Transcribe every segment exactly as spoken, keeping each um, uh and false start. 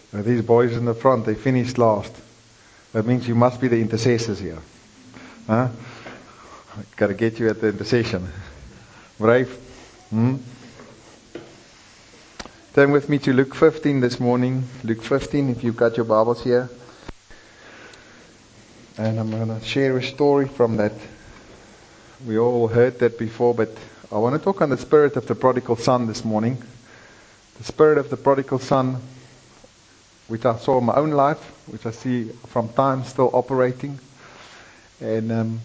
Uh, these boys in the front, they finished last. That means you must be the intercessors here. Huh? Got to get you at the intercession. Brave? Hmm? Turn with me to Luke fifteen this morning. Luke fifteen, if you've got your Bibles here. And I'm going to share a story from that. We all heard that before, but I want to talk on the spirit of the prodigal son this morning. The spirit of the prodigal son, which I saw in my own life, which I see from time still operating. And um,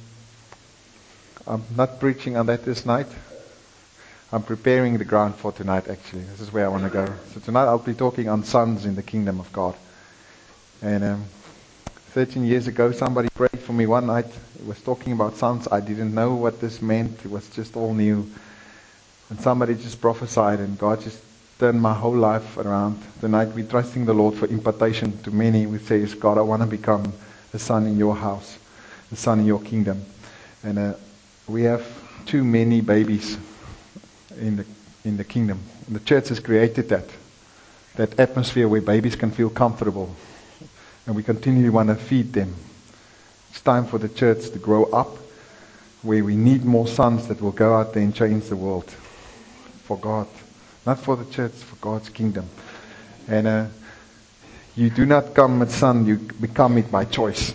I'm not preaching on that this night. I'm preparing the ground for tonight, actually. This is where I want to go. So tonight I'll be talking on sons in the kingdom of God. And um, thirteen years ago, somebody prayed for me one night. It was talking about sons. I didn't know what this meant. It was just all new. And somebody just prophesied, and God just turned my whole life around. Tonight we're trusting the Lord for impartation to many. We say, God, I want to become a son in your house, a son in your kingdom. And uh, we have too many babies in the in the kingdom. And the church has created that, that atmosphere where babies can feel comfortable. And we continually want to feed them. It's time for the church to grow up, where we need more sons that will go out there and change the world for God. Not for the church, for God's kingdom. And uh, you do not come a son, you become it by choice.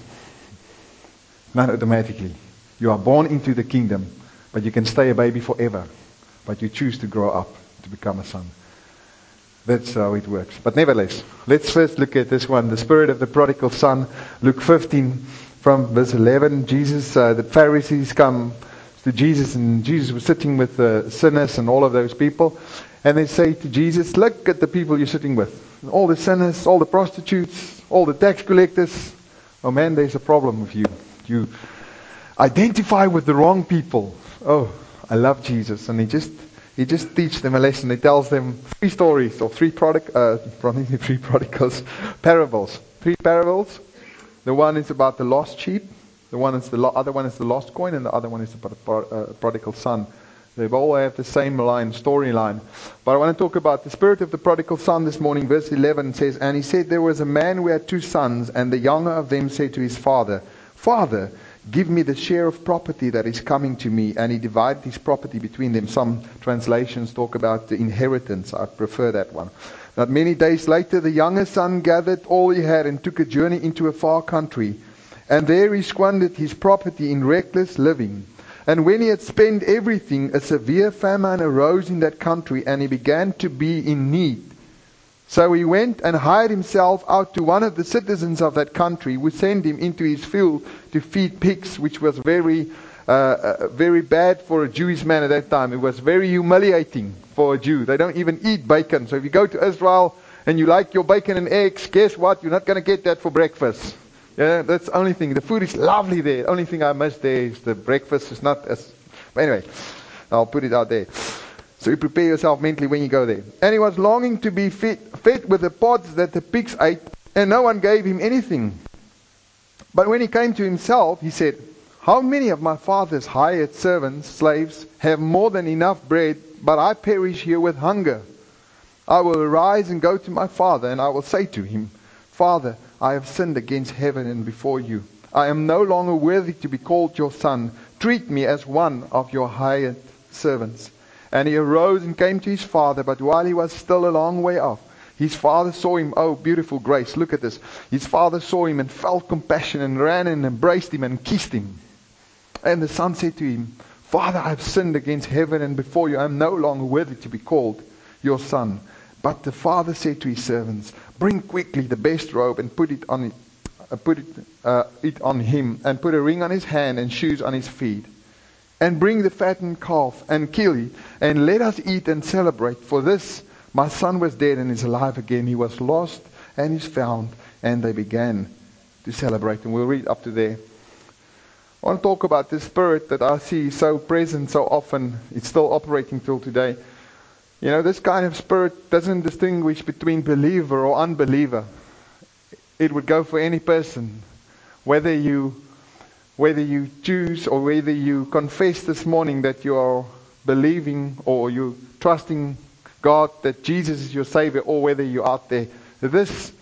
Not automatically. You are born into the kingdom, but you can stay a baby forever. But you choose to grow up to become a son. That's how it works. But nevertheless, let's first look at this one. The spirit of the prodigal son. Luke fifteen from verse eleven. Jesus, uh, the Pharisees come to Jesus, and Jesus was sitting with uh, sinners and all of those people. And they say to Jesus, look at the people you're sitting with. All the sinners, all the prostitutes, all the tax collectors. Oh man, there's a problem with you. You identify with the wrong people. Oh, I love Jesus. And he just he just teaches them a lesson. He tells them three stories, or three prodic uh probably three prodigals, parables. Three parables. The one is about the lost sheep. The one is the lo- other one is the lost coin, and the other one is about a pro- uh, prodigal son. They all have the same line, storyline. But I want to talk about the spirit of the prodigal son this morning. Verse eleven says, and he said, there was a man who had two sons, and the younger of them said to his father, Father, give me the share of property that is coming to me. And he divided his property between them. Some translations talk about the inheritance. I prefer that one. Not many days later, the younger son gathered all he had and took a journey into a far country. And there he squandered his property in reckless living. And when he had spent everything, a severe famine arose in that country, and he began to be in need. So he went and hired himself out to one of the citizens of that country, who sent him into his field to feed pigs, which was very, uh, uh, very bad for a Jewish man at that time. It was very humiliating for a Jew. They don't even eat bacon. So if you go to Israel and you like your bacon and eggs, guess what? You're not going to get that for breakfast. Yeah, that's the only thing. The food is lovely there. The only thing I miss there is the breakfast is not as... But anyway, I'll put it out there. So you prepare yourself mentally when you go there. And he was longing to be fed, fed with the pods that the pigs ate, and no one gave him anything. But when he came to himself, he said, how many of my father's hired servants, slaves, have more than enough bread, but I perish here with hunger? I will arise and go to my father, and I will say to him, Father, I have sinned against heaven and before you. I am no longer worthy to be called your son. Treat me as one of your hired servants. And he arose and came to his father, but while he was still a long way off, his father saw him. Oh, beautiful grace. Look at this. His father saw him and felt compassion and ran and embraced him and kissed him. And the son said to him, Father, I have sinned against heaven and before you. I am no longer worthy to be called your son. But the father said to his servants, bring quickly the best robe and put it on it, uh, put it, uh, it on him, and put a ring on his hand and shoes on his feet. And bring the fattened calf and kill it, and let us eat and celebrate. For this my son was dead and is alive again. He was lost and is found. And they began to celebrate. And we'll read up to there. I want to talk about this spirit that I see so present so often. It's still operating till today. You know, this kind of spirit doesn't distinguish between believer or unbeliever. It would go for any person. Whether you whether you choose or whether you confess this morning that you are believing or you trusting God that Jesus is your Savior, or whether you're out there. This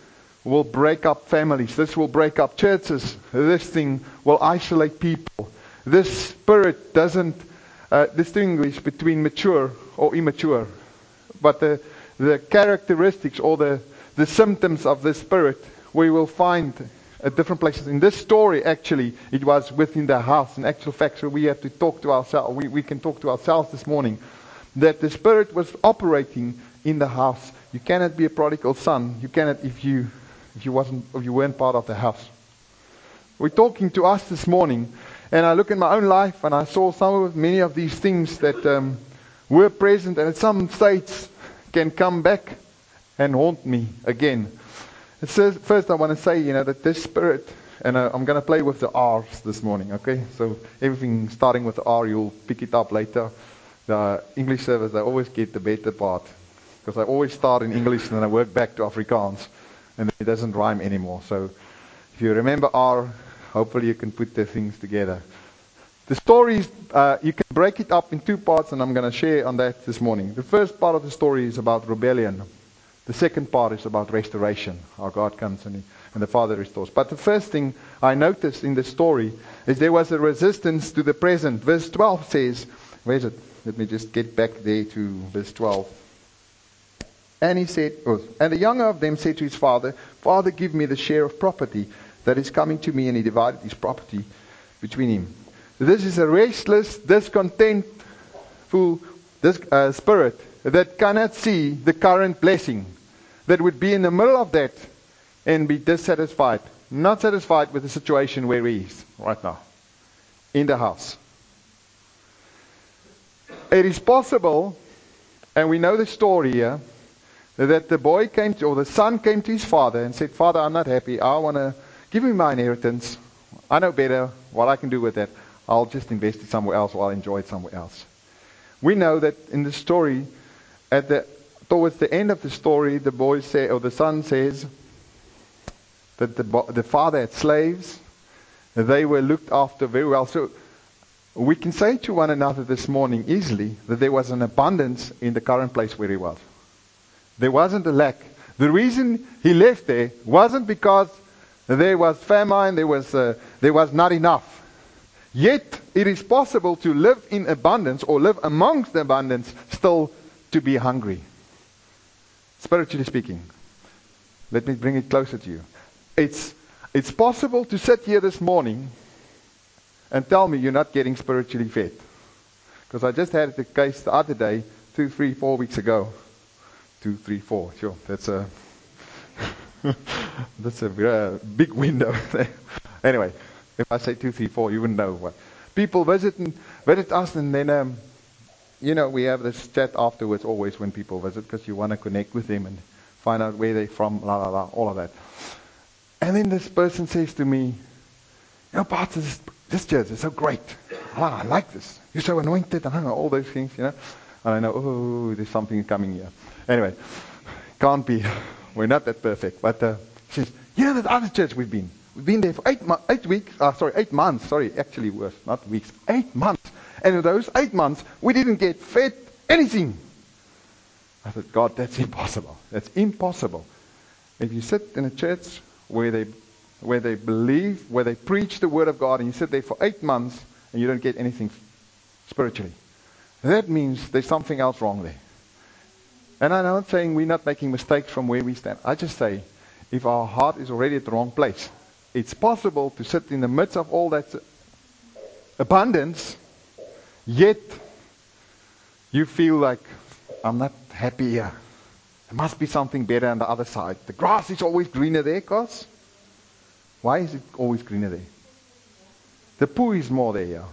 will break up families. This will break up churches. This thing will isolate people. This spirit doesn't uh, distinguish between mature or immature. But the, the characteristics or the, the symptoms of this spirit we will find at different places. In this story, actually, it was within the house. In actual fact, so we have to talk to ourselves. We, we can talk to ourselves this morning that the spirit was operating in the house. You cannot be a prodigal son. You cannot if you if you wasn't if you weren't part of the house. We're talking to us this morning, and I look in my own life and I saw some of many of these things that um, were present, and at some states can come back and haunt me again. It says, first, I want to say, you know, that this spirit, and uh, I'm going to play with the R's this morning, okay? So everything starting with the R, you'll pick it up later. The English service, I always get the better part, because I always start in English and then I work back to Afrikaans, and it doesn't rhyme anymore. So if you remember R, hopefully you can put the things together. The stories, uh, you can break it up in two parts, and I'm going to share on that this morning. The first part of the story is about rebellion. The second part is about restoration, how God comes and, he, and the Father restores. But the first thing I noticed in the story is there was a resistance to the present. Verse twelve says, where is it? Let me just get back there to verse twelve. And he said, oh, and the younger of them said to his father, Father, give me the share of property that is coming to me. And he divided his property between him. This is a restless, discontentful this, uh, spirit that cannot see the current blessing, that would be in the middle of that and be dissatisfied, not satisfied with the situation where he is right now, in the house. It is possible, and we know the story here, that the boy came to, or the son came to his father and said, Father, I'm not happy. I want to give me my inheritance. I know better what I can do with that. I'll just invest it somewhere else, or I'll enjoy it somewhere else. We know that in the story, at the towards the end of the story, the boy say, or the son says that the the father had slaves. They were looked after very well. So we can say to one another this morning easily that there was an abundance in the current place where he was. There wasn't a lack. The reason he left there wasn't because there was famine, there was uh, there was not enough. Yet it is possible to live in abundance or live amongst the abundance still to be hungry. Spiritually speaking. Let me bring it closer to you. It's it's possible to sit here this morning and tell me you're not getting spiritually fed. Because I just had the case the other day, two, three, four weeks ago. Two, three, four. Sure, that's a that's a uh, big window. Anyway, if I say two, three, four, you wouldn't know what. People visit and visit us, and then um, you know we have this chat afterwards. Always when people visit, because you want to connect with them and find out where they're from, la la la, all of that. And then this person says to me, "You know, Pastor, this, this church is so great. Oh, I like this. You're so anointed, and I know all those things, you know." And I know, oh, there's something coming here. Anyway, can't be. We're not that perfect. But uh, she says, you know that other church we've been. We've been there for eight, mo- eight weeks. Uh, sorry, eight months. Sorry, actually worse, not weeks. Eight months. And in those eight months, we didn't get fed anything. I thought, God, that's impossible. That's impossible. If you sit in a church where they, where they believe, where they preach the Word of God, and you sit there for eight months and you don't get anything spiritually, that means there's something else wrong there. And I'm not saying we're not making mistakes from where we stand. I just say, if our heart is already at the wrong place, it's possible to sit in the midst of all that abundance, yet you feel like, I'm not happy here. There must be something better on the other side. The grass is always greener there, cause why is it always greener there? The poo is more there, yeah.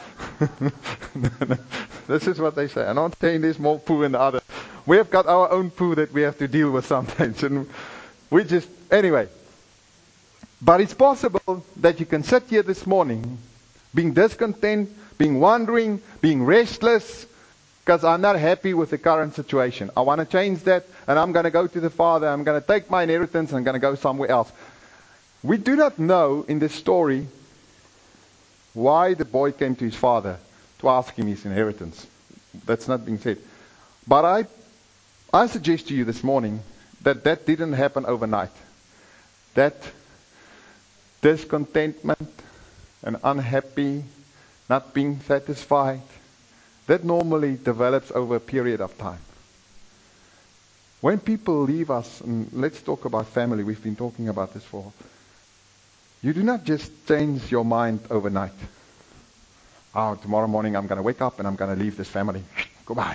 This is what they say. I'm not saying there's more poo in the other. We have got our own poo that we have to deal with sometimes. And we just, anyway. But it's possible that you can sit here this morning being discontent, being wandering, being restless, because I'm not happy with the current situation. I want to change that, and I'm going to go to the Father. I'm going to take my inheritance, and I'm going to go somewhere else. We do not know in this story why the boy came to his father to ask him his inheritance. That's not being said. But I, I suggest to you this morning that that didn't happen overnight. that discontentment and unhappy, not being satisfied, that normally develops over a period of time. When people leave us, and let's talk about family, we've been talking about this for, you do not just change your mind overnight. Oh, tomorrow morning I'm going to wake up and I'm going to leave this family. Goodbye.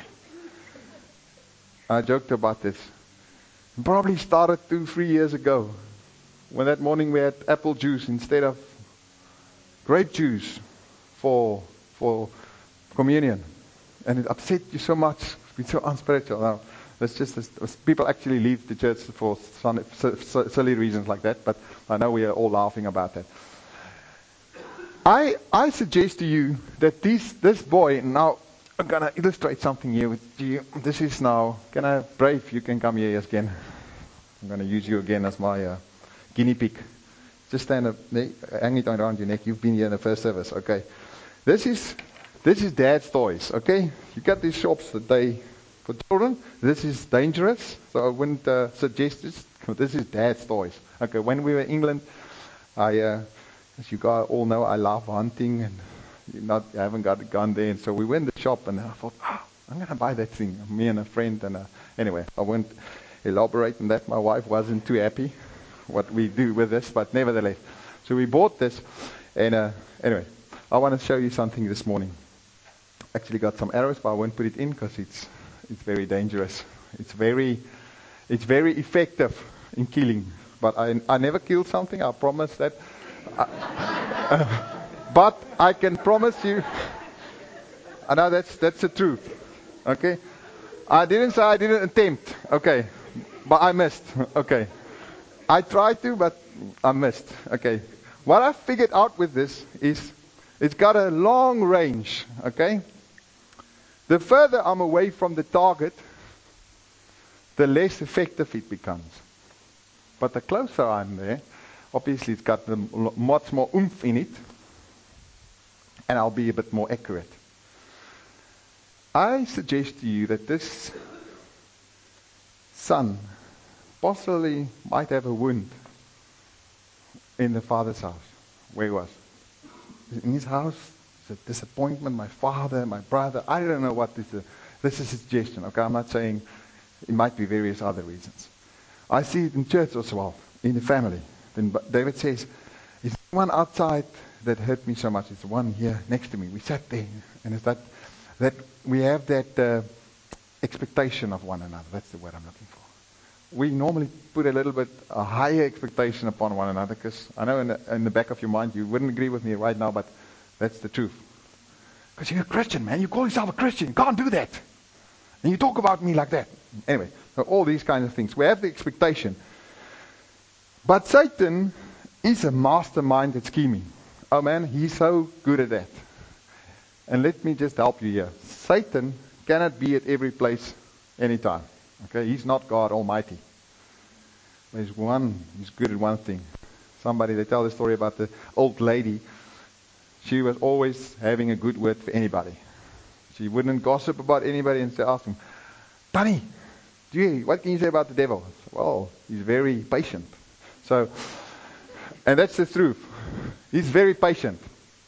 I joked about this. It probably started two, three years ago, when that morning we had apple juice instead of grape juice for for communion. And it upset you so much. It's been so unspiritual. Now, that's just this, people actually leave the church for some, so, so, silly reasons like that, but I know we are all laughing about that. I I suggest to you that this this boy, now I'm going to illustrate something here with you. This is now, can I, Brave, you can come here again. I'm going to use you again as my uh, guinea pig. Just stand up, hang it around your neck. You've been here in the first service, okay? This is this is Dad's toys, okay? You got these shops that they for children. This is dangerous, so I wouldn't uh, suggest this. This is Dad's toys. Okay, when we were in England, I, uh, as you guys all know, I love hunting, and you not I haven't got a gun there, and so we went to the shop, and I thought, oh, I'm going to buy that thing. Me and a friend, and uh, anyway, I won't elaborate on that. My wife wasn't too happy what we do with this, but nevertheless, so we bought this, and uh, anyway, I want to show you something this morning. Actually got some arrows, but I won't put it in because it's it's very dangerous. It's very it's very effective in killing, but I I never killed something. I promise that. I, uh, but I can promise you, I know that's that's the truth. Okay, I didn't say I didn't attempt. Okay, but I missed. Okay. I tried to, but I missed. Okay. What I figured out with this is it's got a long range. Okay. The further I'm away from the target, the less effective it becomes. But the closer I'm there, obviously it's got the much more oomph in it, and I'll be a bit more accurate. I suggest to you that this son possibly might have a wound in the father's house, where he was. In his house, it's a disappointment, my father, my brother, I don't know what this is. This is a suggestion, okay? I'm not saying it might be various other reasons. I see it in church as well, in the family. Then David says, it's the one outside that hurt me so much. It's the one here next to me. We sat there, and it's that, that we have that uh, expectation of one another. That's the word I'm looking for. We normally put a little bit a higher expectation upon one another, because I know in the, in the back of your mind you wouldn't agree with me right now, but that's the truth. Because you're a Christian, man. You call yourself a Christian. You can't do that. And you talk about me like that. Anyway, so all these kinds of things. We have the expectation. But Satan is a mastermind at scheming. Oh man, he's so good at that. And let me just help you here. Satan cannot be at every place anytime. Okay, he's not God Almighty. There's one, he's good at one thing. Somebody, they tell the story about the old lady. She was always having a good word for anybody. She wouldn't gossip about anybody and say, ask him, Danny, do you, what can you say about the devil? Well, he's very patient. So, and that's the truth. He's very patient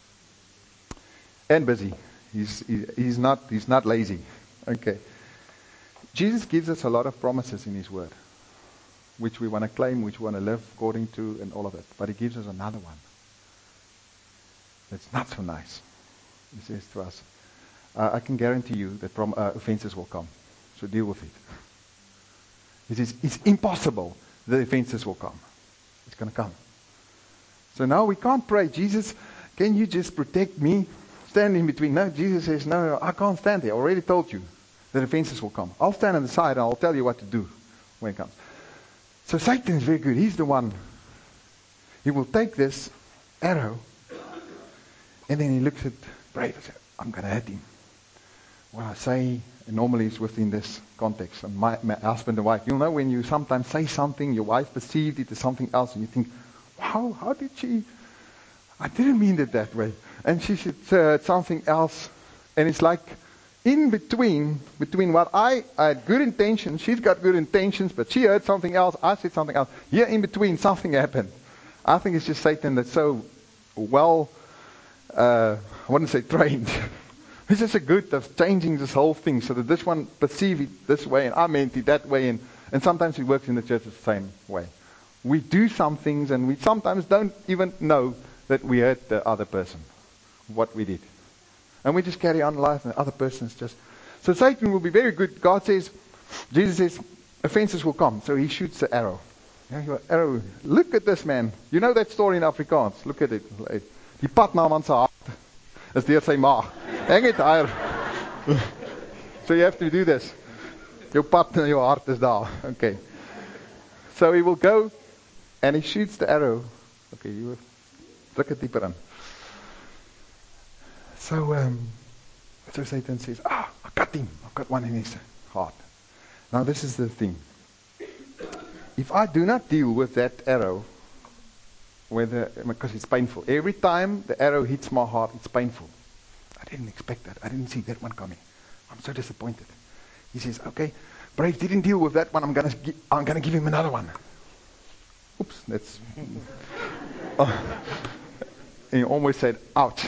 and busy. He's he, he's not he's not lazy. Okay. Jesus gives us a lot of promises in His Word, which we want to claim, which we want to live according to, and all of it. But He gives us another one that's not so nice. He says to us, uh, I can guarantee you that prom- uh, offenses will come, so deal with it. He says, it's impossible that offenses will come. It's going to come. So now we can't pray, Jesus, can you just protect me? Stand in between. No, Jesus says, no, no, I can't stand there. I already told you. The offenses will come. I'll stand on the side and I'll tell you what to do when it comes. So Satan is very good. He's the one. He will take this arrow and then he looks at Brave and says, I'm going to hit him. What I say, and normally it's within this context. And my, my husband and wife, you'll know when you sometimes say something, your wife perceived it as something else, and you think, wow, how did she? I didn't mean it that way. And she said uh, something else, and it's like in between, between what I, I had good intentions, she's got good intentions, but she heard something else, I said something else. Here in between, something happened. I think it's just Satan that's so well, uh, I wouldn't say trained. This is a good of changing this whole thing so that this one perceive it this way and I meant it that way. And, and sometimes it works in the church the same way. We do some things and we sometimes don't even know that we hurt the other person, what we did. And we just carry on life and the other person's just... So Satan will be very good. God says, Jesus says, offenses will come. So he shoots the arrow. Ja, your arrow. Look at this man. You know that story in Afrikaans. Look at it. Die pad na man se hart is deur sy maag. Hang it higher. So you have to do this. Your pad na your hart is daar. Okay. So he will go and he shoots the arrow. Okay, you druk it dieper in. So, um, so Satan says, ah, I got him. I've got one in his heart. Now this is the thing. If I do not deal with that arrow, whether, because it's painful. Every time the arrow hits my heart, it's painful. I didn't expect that. I didn't see that one coming. I'm so disappointed. He says, okay, Brave didn't deal with that one. I'm going to I'm going to give him another one. Oops, that's... oh. And he almost said, ouch.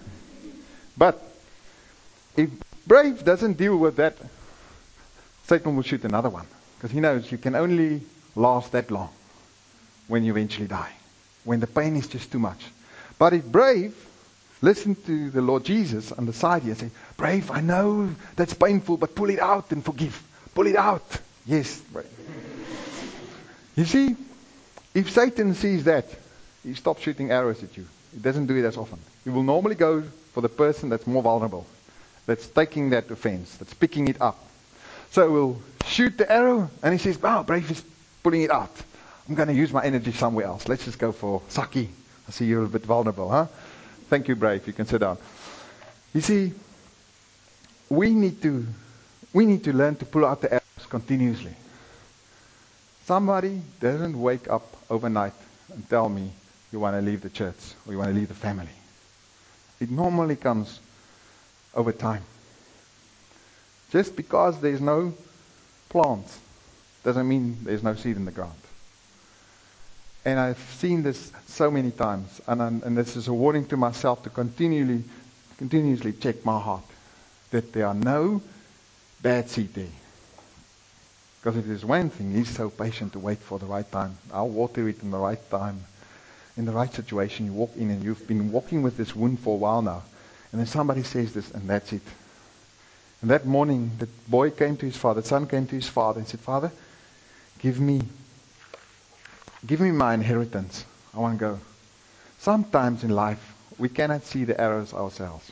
But if Brave doesn't deal with that, Satan will shoot another one. Because he knows you can only last that long when you eventually die. When the pain is just too much. But if Brave listen to the Lord Jesus on the side here and say, Brave, I know that's painful, but pull it out and forgive. Pull it out. Yes, Brave. You see, if Satan sees that, he stops shooting arrows at you. He doesn't do it as often. He will normally go for the person that's more vulnerable, that's taking that offense, that's picking it up. So we'll shoot the arrow, and he says, wow, Brave is pulling it out. I'm going to use my energy somewhere else. Let's just go for Saki. I see you're a bit vulnerable, huh? Thank you, Brave. You can sit down. You see, we need to we need to learn to pull out the arrows continuously. Somebody doesn't wake up overnight and tell me you want to leave the church or you want to leave the family. It normally comes over time. Just because there's no plants doesn't mean there's no seed in the ground. And I've seen this so many times, and, I'm, and this is a warning to myself to continually, continuously check my heart, that there are no bad seed there. Because if there's one thing, He's so patient to wait for the right time. I'll water it in the right time, in the right situation. You walk in and you've been walking with this wound for a while now, and then somebody says this, and that's it. And that morning, the boy came to his father, the son came to his father and said, Father, give me Give me my inheritance. I want to go. Sometimes in life, we cannot see the arrows ourselves.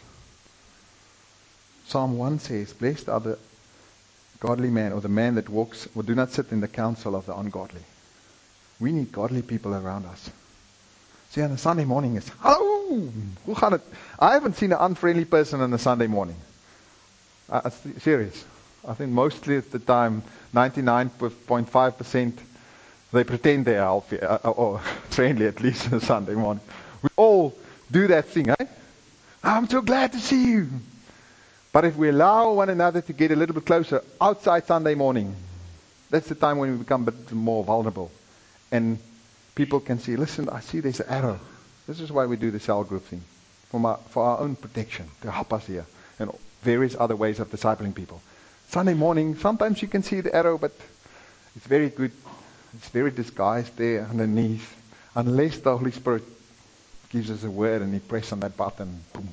Psalm one says, blessed are the godly man, or the man that walks, or do not sit in the counsel of the ungodly. We need godly people around us. See, on a Sunday morning, it's, hello, hoe gaan het? I haven't seen an unfriendly person on a Sunday morning. Uh, serious. I think mostly at the time, ninety-nine point five percent they pretend they are healthy, uh, or friendly at least on a Sunday morning. We all do that thing, eh? I'm so glad to see you. But if we allow one another to get a little bit closer outside Sunday morning, that's the time when we become a bit more vulnerable. And people can see, listen, I see there's an arrow. This is why we do the cell group thing. For, my, for our own protection, to help us here. And various other ways of discipling people. Sunday morning, sometimes you can see the arrow, but it's very good. It's very disguised there underneath. Unless the Holy Spirit gives us a word and He presses on that button. Boom.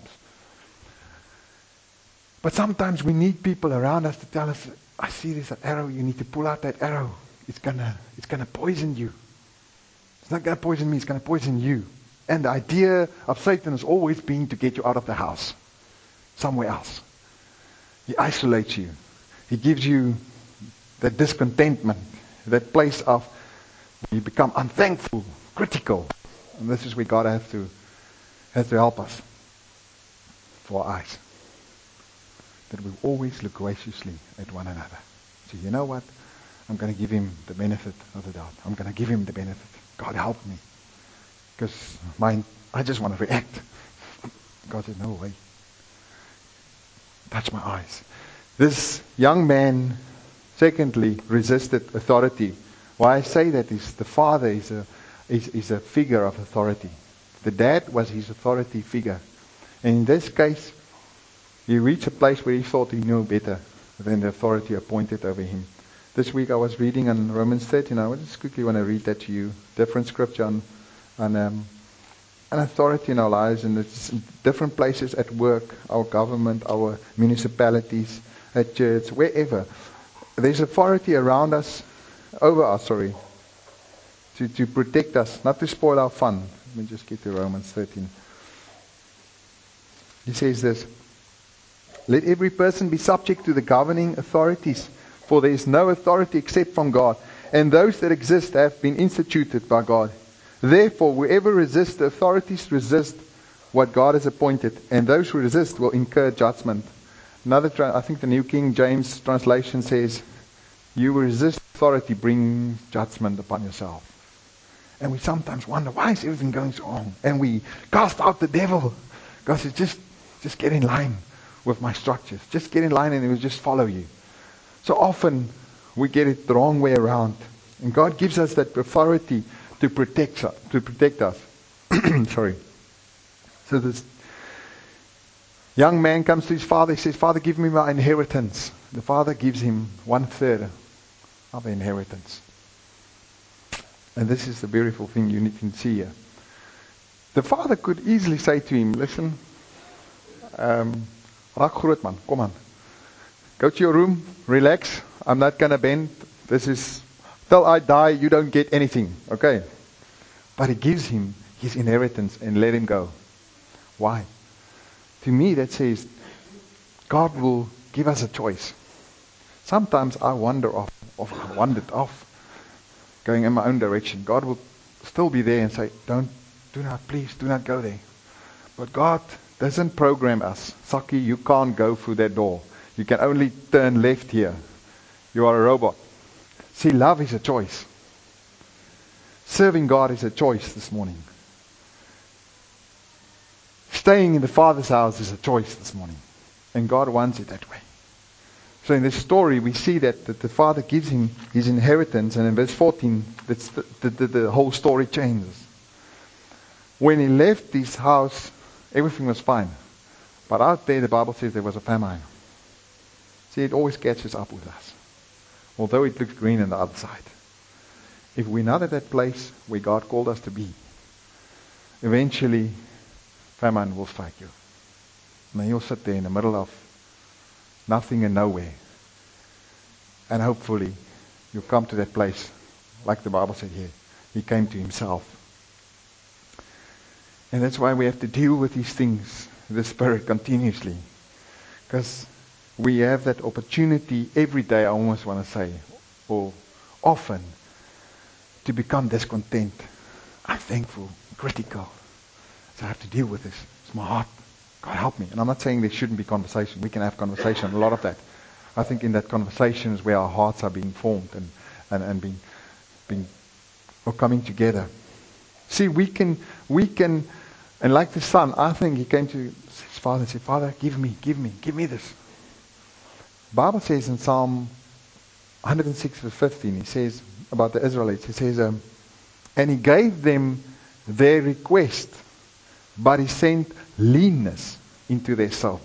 But sometimes we need people around us to tell us, I see there's an arrow, you need to pull out that arrow. It's gonna it's gonna poison you. It's not gonna poison me, it's gonna poison you. And the idea of Satan has always been to get you out of the house. Somewhere else. He isolates you. He gives you that discontentment. That place of you become unthankful, critical. And this is where God has to has to help us for our eyes. That we always look graciously at one another. So you know what? I'm going to give him the benefit of the doubt. I'm going to give him the benefit. God help me. Because mine, I just want to react. God said, no way. touch my eyes. This young man, secondly, resisted authority. Why I say that is the father is a, is, is a figure of authority. The dad was his authority figure. And in this case, he reached a place where he thought he knew better than the authority appointed over him. This week I was reading on Romans thirteen. I just quickly want to read that to you. Different scripture on, on um, an authority in our lives, and it's in different places at work, our government, our municipalities, at church, wherever. There's authority around us, over us, sorry, to, to protect us, not to spoil our fun. Let me just get to Romans thirteen. He says this, let every person be subject to the governing authorities, for there is no authority except from God, and those that exist have been instituted by God. Therefore, whoever resists the authorities resist what God has appointed, and those who resist will incur judgment. Another, tra- I think the New King James translation says, you who resist authority bring judgment upon yourself. And we sometimes wonder, why is everything going so wrong? And we cast out the devil. God says, just, just get in line with my structures. Just get in line and it will just follow you. So often we get it the wrong way around. And God gives us that authority to protect us. To protect us. Sorry. So this young man comes to his father. He says, Father, give me my inheritance. The father gives him one third of the inheritance. And this is the beautiful thing you need to see here. The father could easily say to him, listen, um, raak groot man, kom aan. Go to your room, relax. I'm not going to bend. This is, till I die, you don't get anything. Okay? But he gives him his inheritance and let him go. Why? To me, that says God will give us a choice. Sometimes I wander off, or I wandered off, going in my own direction. God will still be there and say, don't, do not, please, do not go there. But God doesn't program us. Saki, you can't go through that door. You can only turn left here. You are a robot. See, love is a choice. Serving God is a choice this morning. Staying in the Father's house is a choice this morning. And God wants it that way. So in this story, we see that, that the Father gives him his inheritance. And in verse fourteen, that's the, the, the, the whole story changes. When he left his house, everything was fine. But out there, the Bible says there was a famine. See, it always catches up with us. Although it looks green on the other side. If we're not at that place where God called us to be, eventually famine will strike you. And then you'll sit there in the middle of nothing and nowhere. And hopefully you'll come to that place, like the Bible said here. He came to himself. And that's why we have to deal with these things, the Spirit, continuously. Because we have that opportunity every day, I almost want to say, or often, to become discontent, unthankful, critical. So I have to deal with this. It's my heart. God help me. And I'm not saying there shouldn't be conversation. We can have conversation, a lot of that. I think in that conversation is where our hearts are being formed and, and, and being, being or coming together. See, we can, we can, and like the son, I think he came to his father and said, Father, give me, give me, give me this. The Bible says in Psalm one oh six verse fifteen, he says about the Israelites, he says, um, and he gave them their request, but he sent leanness into their soul.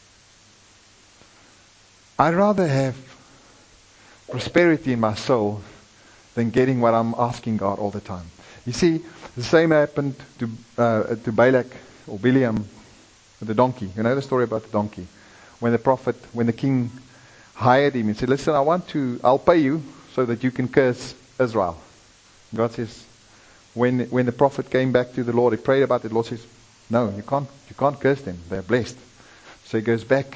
I'd rather have prosperity in my soul than getting what I'm asking God all the time. You see, the same happened to uh, to Balak or Biliam with the donkey. You know the story about the donkey. When the prophet, when the king hired him and said, listen, I want to, I'll pay you so that you can curse Israel. God says, when when the prophet came back to the Lord, he prayed about it, the Lord says, no, you can't, you can't curse them. They're blessed. So he goes back.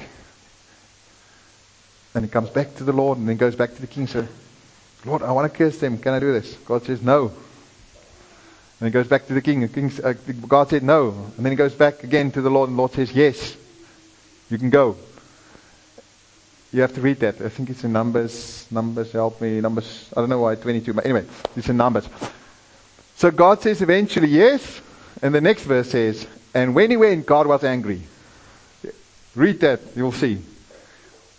And he comes back to the Lord and then goes back to the king and says, Lord, I want to curse them. Can I do this? God says, no. And he goes back to the king. The king uh, God said, no. And then he goes back again to the Lord and the Lord says, yes. You can go. You have to read that. I think it's in Numbers. Numbers, help me. Numbers, I don't know why, twenty-two. But anyway, it's in Numbers. So God says eventually, yes. And the next verse says, and when he went, God was angry. Read that, you'll see.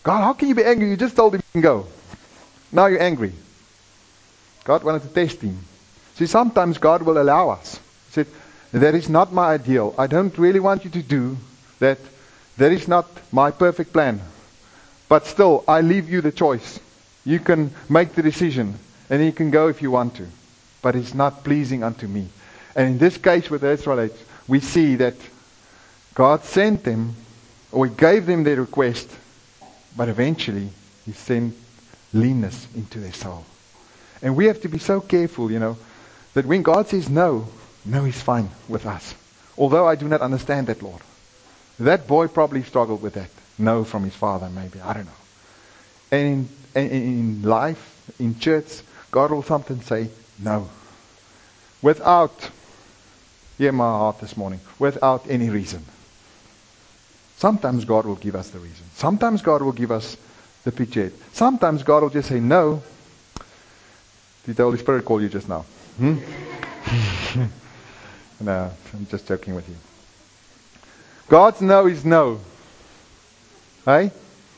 God, how can you be angry? You just told him to go. Now you're angry. God wanted to test him. See, sometimes God will allow us. He said, that is not my ideal. I don't really want you to do that. That is not my perfect plan. But still, I leave you the choice. You can make the decision. And you can go if you want to. But it's not pleasing unto me. And in this case with the Israelites, we see that God sent them, or He gave them their request. But eventually, He sent leanness into their soul. And we have to be so careful, you know, that when God says no, no is fine with us. Although I do not understand that, Lord. That boy probably struggled with that. No from his father, maybe. I don't know. And in, in, in life, in church, God will sometimes say no. Without, hear my heart this morning, without any reason. Sometimes God will give us the reason. Sometimes God will give us the picture. Sometimes God will just say no. Did the Holy Spirit call you just now? Hmm? No, I'm just joking with you. God's no is no. Hey?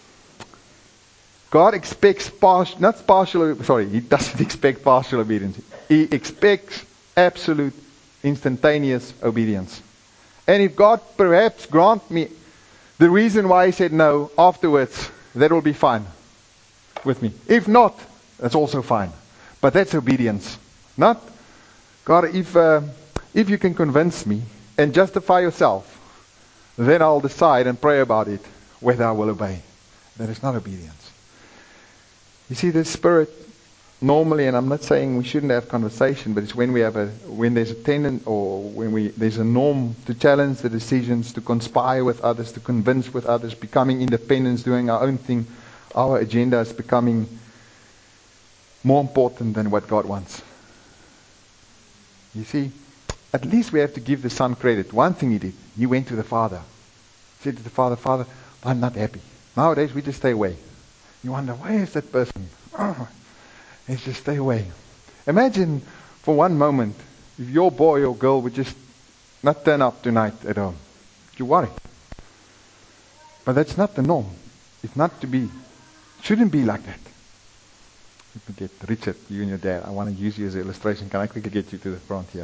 God expects partial, not partial, sorry, He doesn't expect partial obedience. He expects absolute, instantaneous obedience. And if God perhaps grant me the reason why He said no afterwards, that will be fine with me. If not, that's also fine. But that's obedience. Not, God, if uh, if you can convince me and justify yourself, then I'll decide and pray about it whether I will obey. That is not obedience. You see, the Spirit normally, and I'm not saying we shouldn't have conversation, but it's when we have a when there's a tendency or when we there's a norm to challenge the decisions, to conspire with others, to convince with others, becoming independent, doing our own thing. Our agenda is becoming more important than what God wants. You see, at least we have to give the Son credit. One thing He did, He went to the Father. He said to the Father, Father, I'm not happy. Nowadays we just stay away. You wonder, where is that person? Oh, let's just stay away. Imagine for one moment if your boy or girl would just not turn up tonight at home. You worry. But that's not the norm. It's not to be. It shouldn't be like that. Let me get Richard, you and your dad. I want to use you as an illustration. Can I quickly get you to the front here?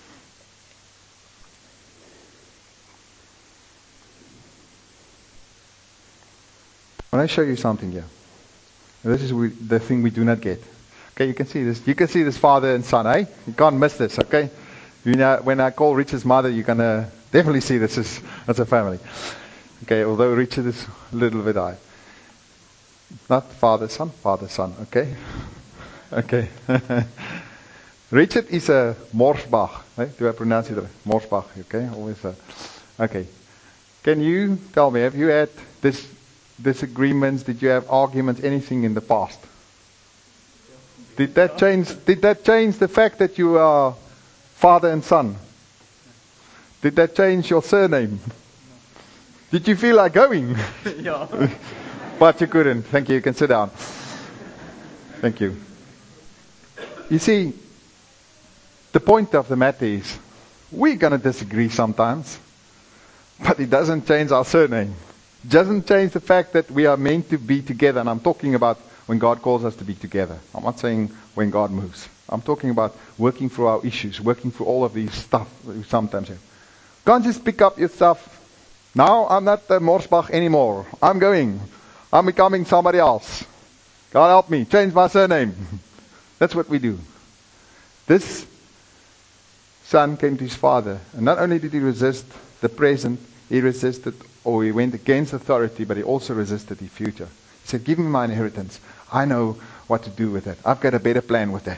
When I show you something here, this is we, the thing we do not get. Okay, you can see this. You can see this father and son, eh? You can't miss this, okay? You know, when I call Richard's mother, you're going to definitely see this as, as a family. Okay, although Richard is a little bit high. Not father, son, father, son, okay? Okay. Richard is a Morsbach. Eh? Do I pronounce it right? Morsbach, okay? Always a, okay. Can you tell me, have you had this disagreements? Did you have arguments, anything in the past? Did that change did that change the fact that you are father and son? Did that change your surname? Did you feel like going? Yeah. But you couldn't. Thank you. You can sit down. Thank you. You see, the point of the matter is, we're going to disagree sometimes, but it doesn't change our surname. It doesn't change the fact that we are meant to be together. And I'm talking about when God calls us to be together. I'm not saying when God moves. I'm talking about working through our issues, working through all of these stuff that we sometimes have. Can't just pick up your stuff. Now I'm not the Morsbach anymore. I'm going. I'm becoming somebody else. God help me. Change my surname. That's what we do. This son came to his father. And not only did he resist the present, he resisted, or he went against authority, but he also resisted the future. He said, give me my inheritance. I know what to do with it. I've got a better plan with that.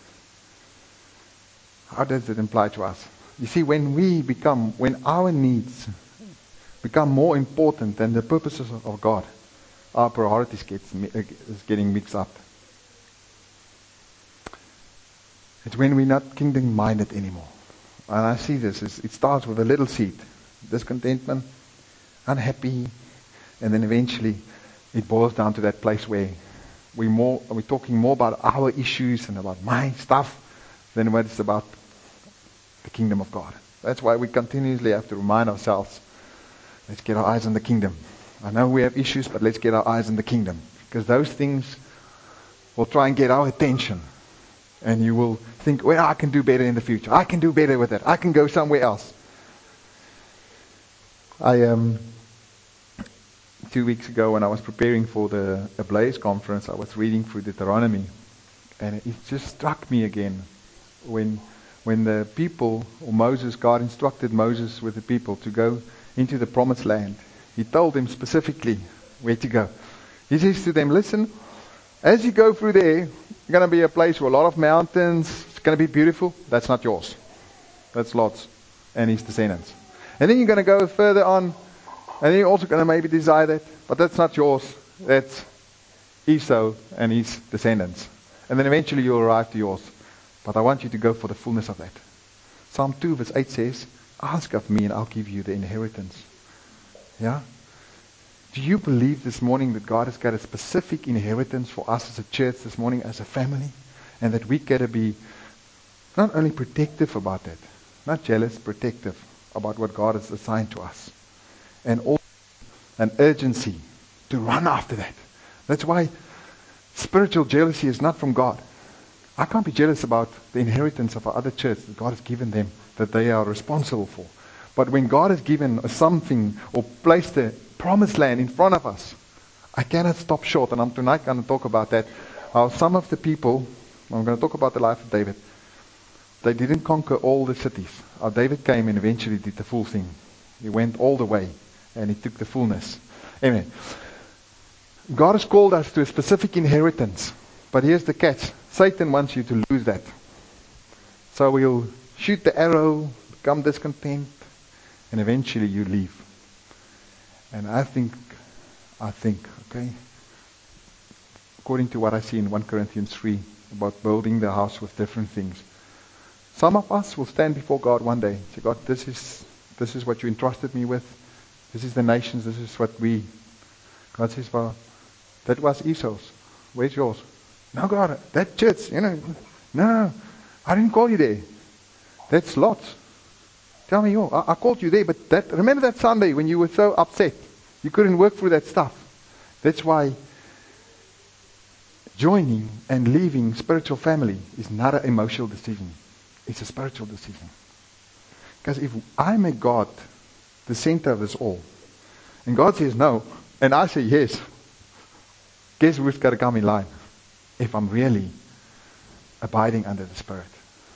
How does it apply to us? You see, when we become, when our needs become more important than the purposes of God, our priorities gets, is getting mixed up. It's when we're not kingdom-minded anymore. And I see this. It starts with a little seed. Discontentment, unhappy, and then eventually it boils down to that place where we more, we're talking more about our issues and about my stuff than what it's about the kingdom of God. That's why we continuously have to remind ourselves, let's get our eyes on the kingdom. I know we have issues, but let's get our eyes on the kingdom. Because those things will try and get our attention. And you will think, well, I can do better in the future. I can do better with that. I can go somewhere else. I um, two weeks ago when I was preparing for the Ablaze conference, I was reading through Deuteronomy. And it just struck me again when when the people, or Moses, God instructed Moses with the people to go into the promised land. He told them specifically where to go. He says to them, listen, as you go through there, you're going to be a place with a lot of mountains. It's going to be beautiful. That's not yours. That's Lot's and his descendants. And then you're going to go further on, and then you're also going to maybe desire that, but that's not yours. That's Esau and his descendants. And then eventually you'll arrive to yours. But I want you to go for the fullness of that. Psalm two verse eight says, ask of me and I'll give you the inheritance. Yeah? Do you believe this morning that God has got a specific inheritance for us as a church this morning, as a family? And that we got to be not only protective about that, not jealous, protective about what God has assigned to us. And also an urgency to run after that. That's why spiritual jealousy is not from God. I can't be jealous about the inheritance of our other church that God has given them, that they are responsible for. But when God has given us something or placed a promised land in front of us, I cannot stop short. And I'm tonight going to talk about that. How some of the people, I'm going to talk about the life of David, they didn't conquer all the cities. How David came and eventually did the full thing. He went all the way and he took the fullness. Anyway, God has called us to a specific inheritance. But here's the catch. Satan wants you to lose that. So he'll shoot the arrow, become discontent, and eventually you leave. And I think, I think, okay, according to what I see in First Corinthians three, about building the house with different things, some of us will stand before God one day and say, God, this is, this is what you entrusted me with. This is the nations, this is what we... God says, well, that was Esau's. Where's yours? No, God, that church, you know, no, no, I didn't call you there. That's Lot's. Tell me, oh, I, I called you there, but that, remember that Sunday when you were so upset? You couldn't work through that stuff. That's why joining and leaving spiritual family is not an emotional decision. It's a spiritual decision. Because if I make God the center of this all, and God says no, and I say yes, guess who's got to come in line? If I'm really abiding under the Spirit.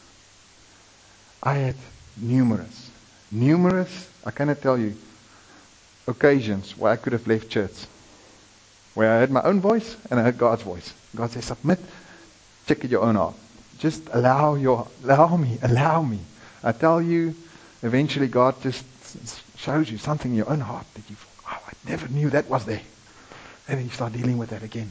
I had numerous, numerous, I cannot tell you, occasions where I could have left church. Where I had my own voice and I had God's voice. God says, submit, check it your own heart. Just allow your, allow me, allow me. I tell you, eventually God just shows you something in your own heart that you, oh, I never knew that was there. And then you start dealing with that again.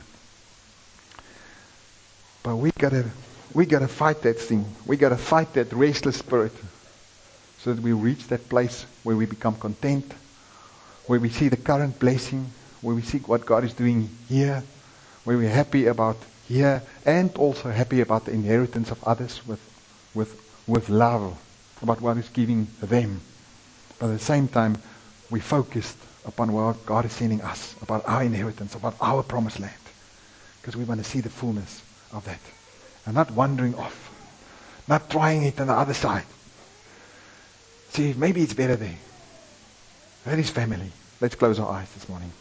But we gotta, we gotta fight that thing. We gotta fight that restless spirit, so that we reach that place where we become content, where we see the current blessing, where we see what God is doing here, where we're happy about here, and also happy about the inheritance of others with, with, with love about what He's giving them. But at the same time, we focused upon what God is sending us, about our inheritance, about our promised land, because we want to see the fullness of that. And not wandering off. Not trying it on the other side. See, maybe it's better there. That is family. Let's close our eyes this morning.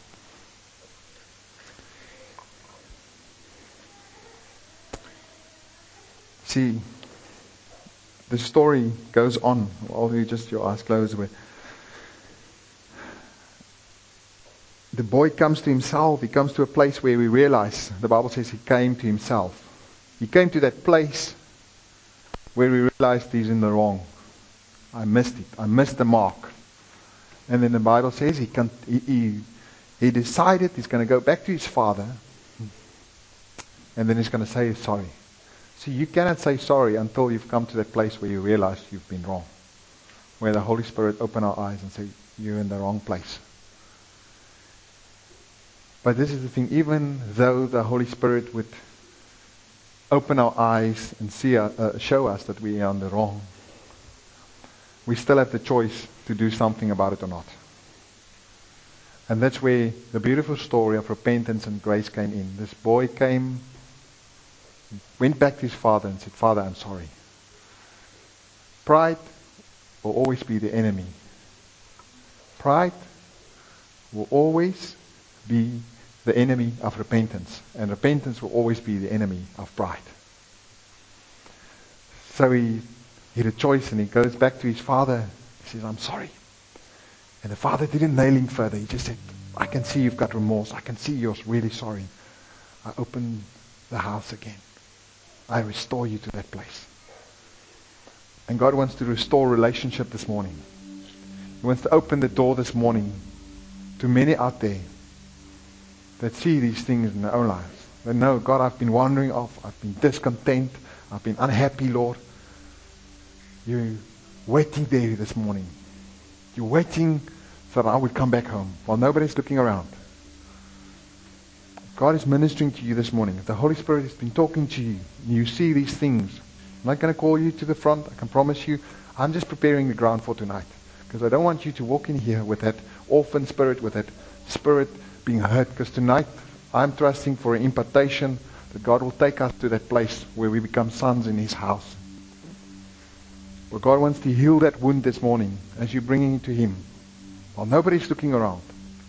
See, the story goes on. While you just your eyes closed with. The boy comes to himself. He comes to a place where we realize, the Bible says he came to himself. He came to that place where we realized he's in the wrong. I missed it. I missed the mark. And then the Bible says he can, he, he, he decided he's going to go back to his father, and then he's going to say sorry. See, you cannot say sorry until you've come to that place where you realize you've been wrong. Where the Holy Spirit open our eyes and say, you're in the wrong place. But this is the thing, even though the Holy Spirit would open our eyes and see, uh, uh, show us that we are on the wrong, we still have the choice to do something about it or not. And that's where the beautiful story of repentance and grace came in. This boy came, went back to his father and said, Father, I'm sorry. Pride will always be the enemy. Pride will always be the enemy of repentance. And repentance will always be the enemy of pride. So he, he had a choice, and he goes back to his father. He says, I'm sorry. And the father didn't nail him further. He just said, I can see you've got remorse. I can see you're really sorry. I open the house again. I restore you to that place. And God wants to restore relationship this morning. He wants to open the door this morning to many out there that see these things in their own lives. They know, God, I've been wandering off. I've been discontent. I've been unhappy, Lord. You're waiting there this morning. You're waiting so that I would come back home while nobody's looking around. God is ministering to you this morning. The Holy Spirit has been talking to you. And you see these things. I'm not going to call you to the front. I can promise you. I'm just preparing the ground for tonight. Because I don't want you to walk in here with that orphan spirit, with that spirit being hurt. Because tonight I'm trusting for an impartation that God will take us to that place where we become sons in His house. But God wants to heal that wound this morning as you're bringing it to Him. While nobody's looking around.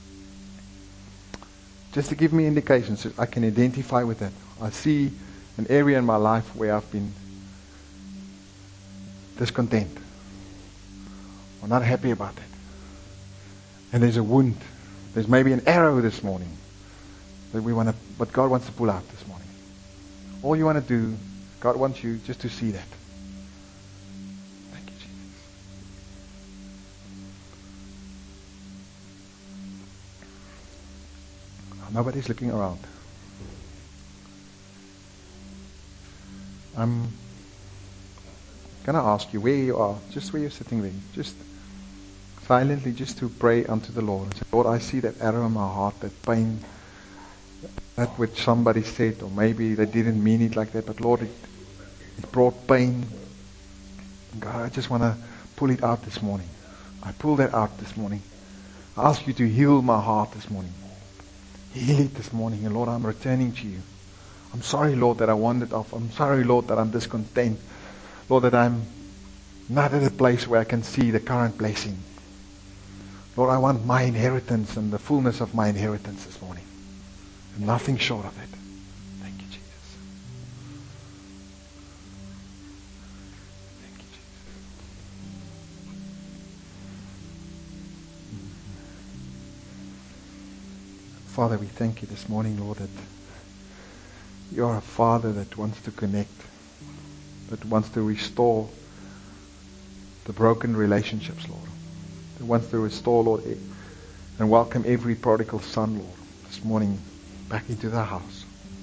Just to give me indications so I can identify with that. I see an area in my life where I've been discontent. I'm not happy about it. And there's a wound. There's maybe an arrow this morning that we want to, but God wants to pull out this morning. All you want to do, God wants you just to see that. Thank you, Jesus. Nobody's looking around. I'm going to ask you where you are, just where you're sitting there, just silently, just to pray unto the Lord. And say, Lord, I see that arrow in my heart, that pain, that which somebody said, or maybe they didn't mean it like that, but Lord, it, it brought pain. God, I just want to pull it out this morning. I pull that out this morning. I ask you to heal my heart this morning. Heal it this morning. And Lord, I'm returning to you. I'm sorry, Lord, that I wandered off. I'm sorry, Lord, that I'm discontent. Lord, that I'm not at a place where I can see the current blessing. Lord, I want my inheritance and the fullness of my inheritance this morning. And nothing short of it. Thank you, Jesus. Thank you, Jesus. Father, we thank you this morning, Lord, that you're a Father that wants to connect, that wants to restore the broken relationships, Lord. That wants to restore, Lord, and welcome every prodigal son, Lord, this morning back into the house.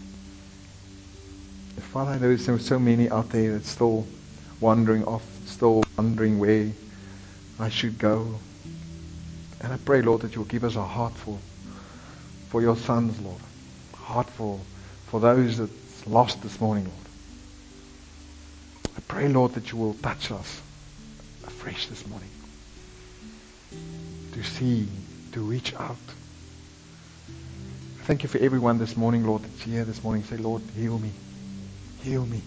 Father, I know there's so many out there that's still wandering off, still wondering where I should go. And I pray, Lord, that you'll give us a heart for, for your sons, Lord. A heart for, for those that's lost this morning, Lord. I pray, Lord, that you will touch us afresh this morning. To see, to reach out. Thank you for everyone this morning, Lord, that's here this morning. Say, Lord, heal me. Heal me.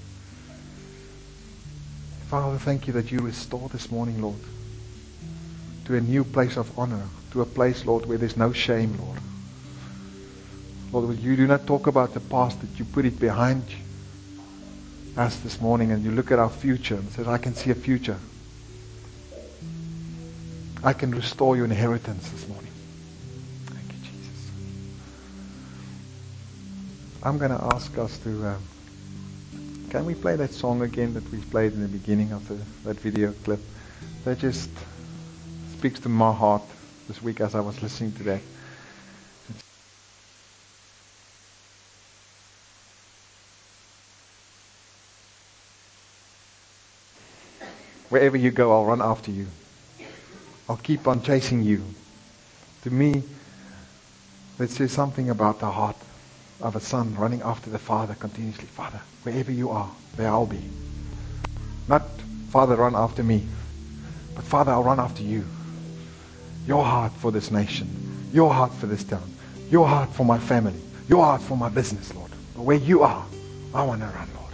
Father, thank you that you restore this morning, Lord, to a new place of honor, to a place, Lord, where there's no shame, Lord. Lord, you do not talk about the past, that you put it behind us this morning, and you look at our future and says, I can see a future. I can restore your inheritance this morning. Thank you, Jesus. I'm going to ask us to, uh, can we play that song again that we played in the beginning of the, that video clip? That just speaks to my heart this week as I was listening to that. Wherever you go, I'll run after you. I'll keep on chasing you. To me, that says something about the heart of a son running after the father continuously. Father, wherever you are, there I'll be. Not, Father, run after me, but Father, I'll run after you. Your heart for this nation. Your heart for this town. Your heart for my family. Your heart for my business, Lord. Where you are, I want to run, Lord.